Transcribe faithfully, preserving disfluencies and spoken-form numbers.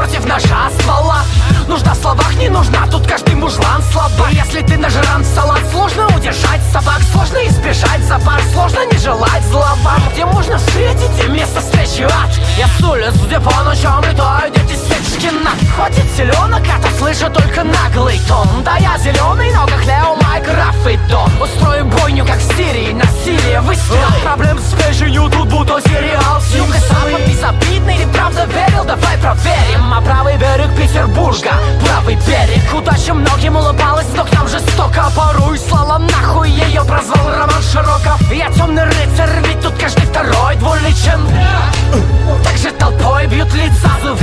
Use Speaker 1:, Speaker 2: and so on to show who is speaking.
Speaker 1: против ножа ствола. Нужна в словах, не нужна, тут каждый мужлан слабак. Если ты нажран в салат, сложно удержать собак. Сложно избежать запар, сложно не желать зла вам. Где можно встретить и место встречи ад. Я с улиц, где по ночам летают эти Сечкина. Хватит селенок, а то слышу только наглый тон. Да я зеленый, но как Лео, Майкрофт и Дон. Устроим бойню, как в Сирии, насилие, выстрел. Проблем с пейджинью, тут будто сериал с юга. Запад безобидный, или правда верил, давай проверим. А правый берег Петербурга, правый берег. Удача многим улыбалась, но к нам жестоко. Порой слала нахуй, ее прозвал Роман Широков. Я темный рыцарь, ведь тут каждый второй двуличен. Также толпой бьют лица,